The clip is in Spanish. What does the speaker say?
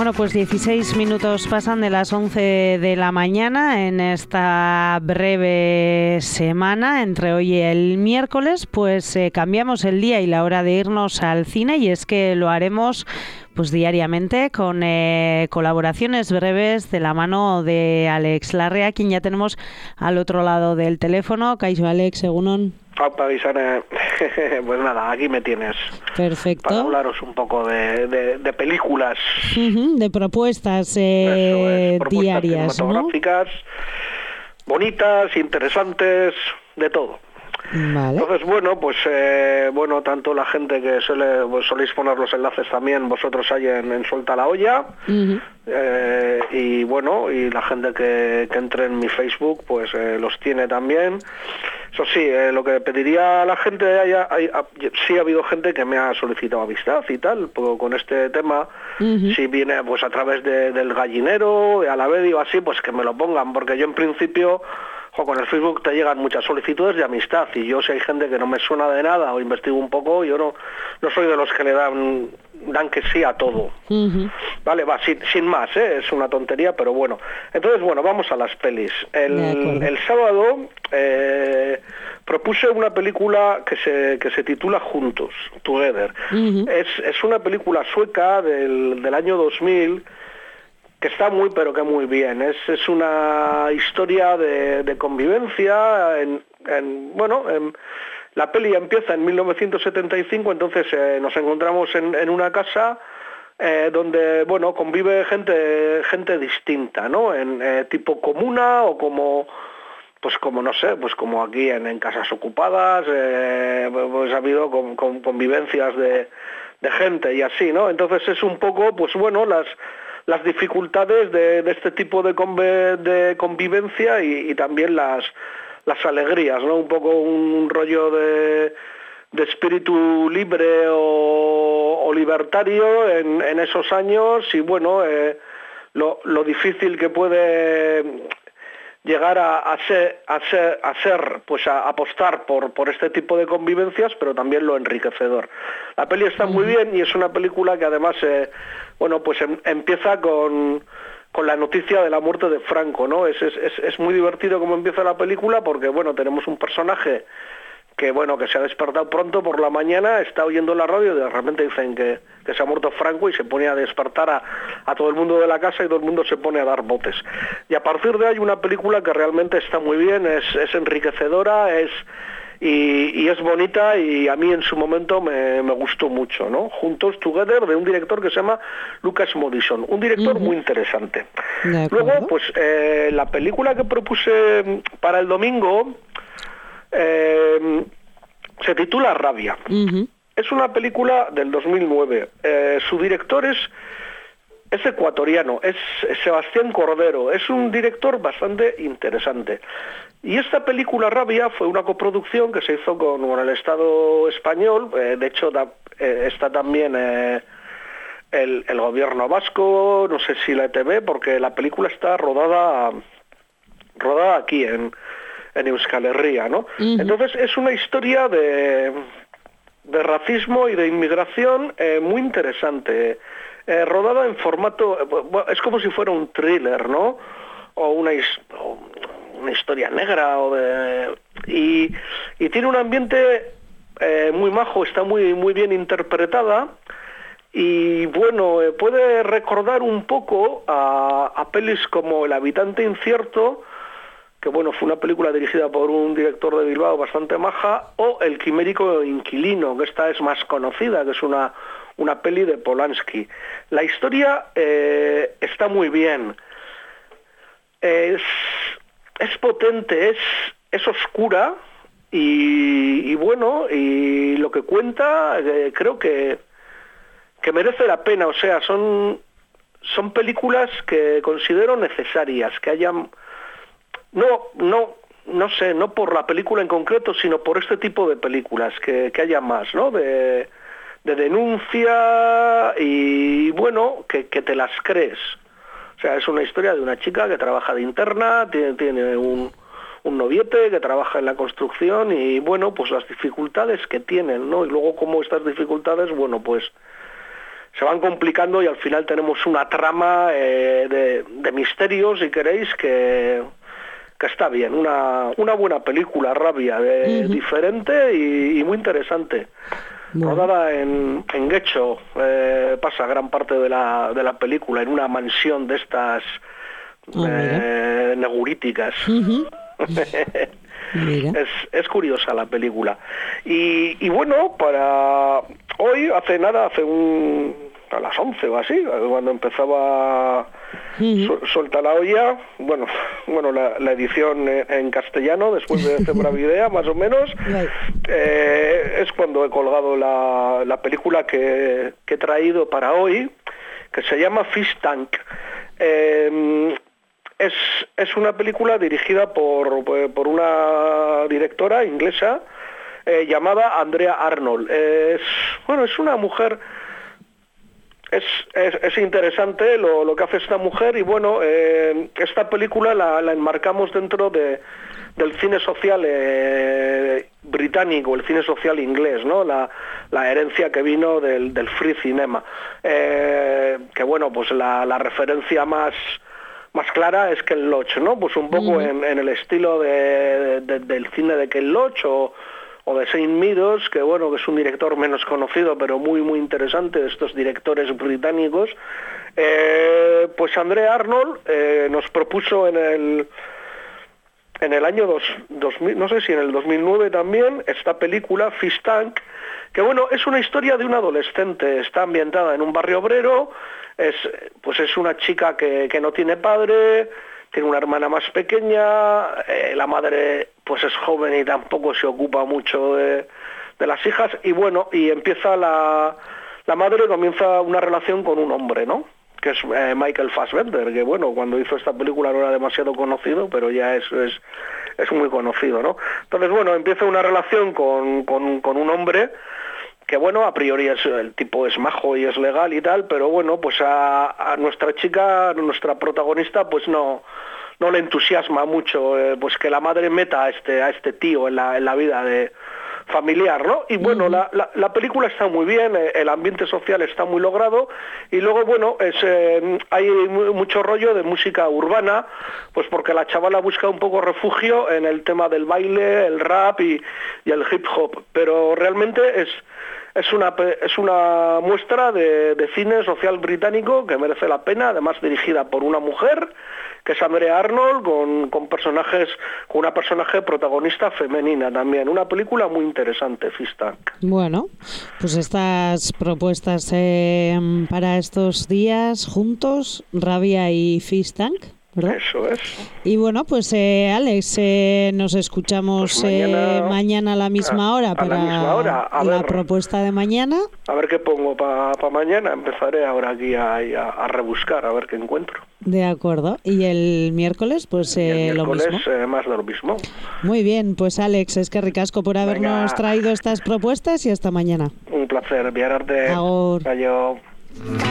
Bueno, pues 16 minutos pasan de las 11 de la mañana en esta breve semana entre hoy y el miércoles, pues cambiamos el día y la hora de irnos al cine, y es que lo haremos pues diariamente con colaboraciones breves de la mano de Alex Larrea, quien ya tenemos al otro lado del teléfono. Kaixo, Alex, egunon. Pues nada, aquí me tienes. Perfecto. Para hablaros un poco de películas. De propuestas diarias, cinematográficas, ¿no? Bonitas, interesantes, de todo. Vale. Entonces, bueno, tanto la gente que soléis poner los enlaces también, vosotros ahí en Suelta la Olla, y bueno, y la gente que entre en mi Facebook, pues los tiene también. Eso sí, lo que pediría a la gente, sí ha habido gente que me ha solicitado amistad y tal, con este tema, si viene pues a través del Gallinero, de Alavedi o así, pues que me lo pongan, porque yo en principio, con el Facebook te llegan muchas solicitudes de amistad, y yo, si hay gente que no me suena de nada o investigo un poco, yo no soy de los que le dan que sí a todo. Vale, va, sin más, es una tontería, pero bueno. Entonces, bueno, vamos a las pelis. El sábado propuse una película que se titula Juntos, Together. Es una película sueca del año 2000, que está muy bien. Es una historia de convivencia. La peli empieza en 1975, entonces nos encontramos en una casa donde, bueno, convive gente distinta, ¿no? En tipo comuna o como no sé, pues como aquí en casas ocupadas, pues ha habido convivencias de gente y así, ¿no? Entonces es un poco, pues bueno, las dificultades de este tipo de convivencia y también las alegrías, ¿no? Un poco un rollo de espíritu libre o libertario en esos años, y bueno, lo difícil que puede llegar a ser, pues a apostar por este tipo de convivencias, pero también lo enriquecedor. La peli está muy bien, y es una película que además pues empieza con la noticia de la muerte de Franco, ¿no? Es muy divertido cómo empieza la película, porque bueno, tenemos un personaje que se ha despertado pronto por la mañana, está oyendo la radio y de repente dicen que se ha muerto Franco, y se pone a despertar a todo el mundo de la casa, y todo el mundo se pone a dar botes. Y a partir de ahí una película que realmente está muy bien, es enriquecedora, y es bonita, y a mí en su momento me gustó mucho, ¿no? Juntos, Together, de un director que se llama Lukas Moodysson, un director muy interesante. Luego, pues la película que propuse para el domingo se titula Rabia. Es una película del 2009. Su director es ecuatoriano, es Sebastián Cordero. Es un director bastante interesante. Y esta película, Rabia, fue una coproducción que se hizo con el Estado español. De hecho, está también el gobierno vasco, no sé si la ETV, porque la película está rodada aquí en Euskal Herria, ¿no? Entonces es una historia de racismo y de inmigración muy interesante, rodada en formato, es como si fuera un thriller, ¿no? O una historia negra, y tiene un ambiente muy majo, está muy bien interpretada, y bueno, puede recordar un poco a pelis como El habitante incierto, que bueno, fue una película dirigida por un director de Bilbao bastante maja, o El quimérico inquilino, que esta es más conocida, que es una peli de Polanski. La historia está muy bien, es potente, es oscura, y bueno, y lo que cuenta creo que merece la pena. O sea, son películas que considero necesarias, que hayan... No sé, no por la película en concreto, sino por este tipo de películas, que haya más, ¿no? De denuncia, y bueno, que te las crees. O sea, es una historia de una chica que trabaja de interna, tiene un noviete que trabaja en la construcción, y bueno, pues las dificultades que tienen, ¿no? Y luego cómo estas dificultades, bueno, pues se van complicando y al final tenemos una trama de misterios, si queréis, que está bien, una buena película, Rabia, diferente y muy interesante. Rodada en Guecho, pasa gran parte de la película en una mansión de estas neguríticas. Es curiosa la película. Y bueno, para hoy, a las 11 o así, cuando empezaba Suelta la olla, bueno, la edición en castellano, después de Cebravidea, más o menos, es cuando he colgado la película que he traído para hoy, que se llama Fish Tank. Es una película dirigida por una directora inglesa llamada Andrea Arnold. Es una mujer. Es interesante lo que hace esta mujer y bueno, esta película la enmarcamos dentro del cine social británico, el cine social inglés, ¿no? La herencia que vino del free cinema, que bueno, pues la referencia más clara es Ken Loach, ¿no? Pues un poco en el estilo del cine de Ken Loach o de Saint Meadows, que bueno, que es un director menos conocido, pero muy muy interesante, de estos directores británicos. Pues Andrea Arnold nos propuso en el año 2000, no sé si en el 2009 también, esta película, Fish Tank, que bueno, es una historia de un adolescente, está ambientada en un barrio obrero, es una chica que no tiene padre, tiene una hermana más pequeña, la madre pues es joven y tampoco se ocupa mucho de las hijas, y bueno, y empieza la madre comienza una relación con un hombre, ¿no? Que es Michael Fassbender, que bueno, cuando hizo esta película no era demasiado conocido, pero ya es muy conocido, ¿no? Entonces, bueno, empieza una relación con un hombre que bueno, a priori el tipo es majo y es legal y tal, pero bueno, pues a nuestra chica, nuestra protagonista, pues no le entusiasma mucho pues que la madre meta a este tío en la vida familiar, ¿no? Y bueno, la película está muy bien, el ambiente social está muy logrado, y luego bueno, hay mucho rollo de música urbana, pues porque la chavala busca un poco refugio en el tema del baile, el rap y el hip hop, pero realmente es una muestra de cine social británico que merece la pena, además dirigida por una mujer, que es Andrea Arnold, con una personaje protagonista femenina también. Una película muy interesante, Fish Tank. Bueno, pues estas propuestas para estos días juntos, Rabia y Fish Tank, ¿verdad? Eso es. Y bueno, pues Alex, nos escuchamos pues mañana a la misma hora para la propuesta de mañana. A ver qué pongo para mañana. Empezaré ahora aquí a rebuscar, a ver qué encuentro. De acuerdo. Y el miércoles, pues lo mismo. Más de lo mismo. Muy bien, pues Alex, es que ricasco por habernos traído estas propuestas y hasta mañana. Un placer, Viararte. Agur. Adiós.